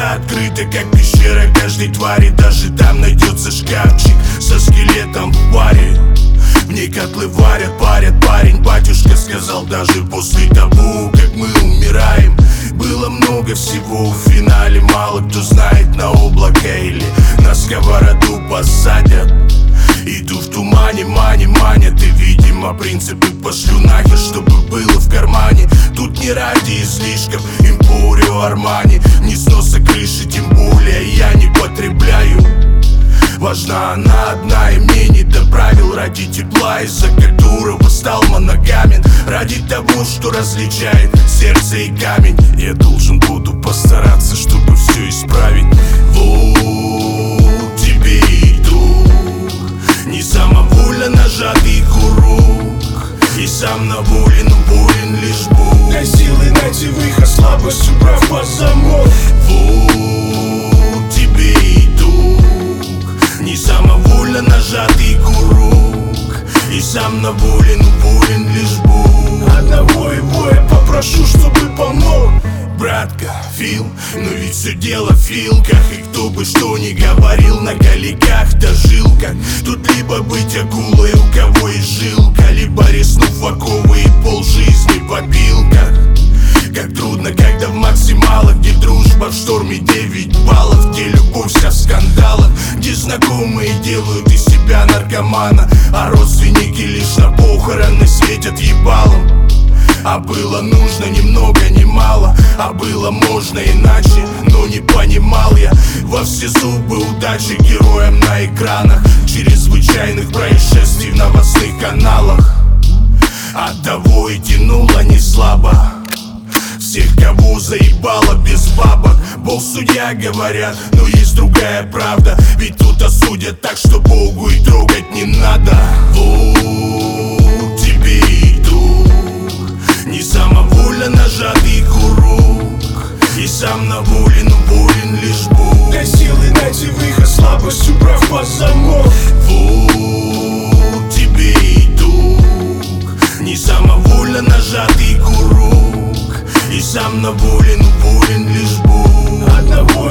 сердца открыты, как пещера каждой твари. Даже там найдется шкафчик со скелетом в паре. В ней котлы варят, парят. Парень, батюшка сказал, даже после того, как мы умираем, было много всего в финале. Мало кто знает, на облако или на сковороду посадят. Иду в тумане, манят. И, видимо, принципы пошлю нахер, чтобы было в кармане. Тут не ради излишков Эмпорио Армани, ни сноса крыши, тем более я не потребляю. Важна она одна, и мне не до правил. Ради тепла, из-за которого стал моногамен. Ради того, что различает сердце и камень. Я должен буду постараться, чтобы все исправить. Вот тебе итог не самовольно нажатый курок. И сам на воле, но волен лишь Бог. Дай силы найти выход, слабость убрав под замок. Вот тебе итог не самовольно нажатый курок. И сам на воле, но волен лишь Бог. Одного его я попрошу, чтобы помог. Братка, Фил, но ведь все дело в филках. И кто бы что ни говорил, на голиках-то жилках. Тут либо быть акулой, у кого есть жилка, либо резнув в оковы и полжизни в опилках. Как трудно, когда в максималах, где дружба в шторме 9 баллов, где любовь вся в скандалах, где знакомые делают из себя наркомана, а родственники лишь на похороны светят ебалом. А было нужно ни много ни мало, а было можно иначе, но не понимал я. Во все зубы удачи героям на экранах чрезвычайных происшествий в новостных каналах. Оттого и тянуло не слабо всех, кого заебало без бабок. Бог судья, говорят, но есть другая правда. Ведь тут осудят так, что Богу и трогать не надо. Вот тебе итог не самовольно нажатый курок. И сам на воле, но волен лишь Бог. Дай силы найти выход, слабость убрав под замок. Вот тебе итог не самовольно нажатый курок. И сам на воле, но волен лишь Бог. Одного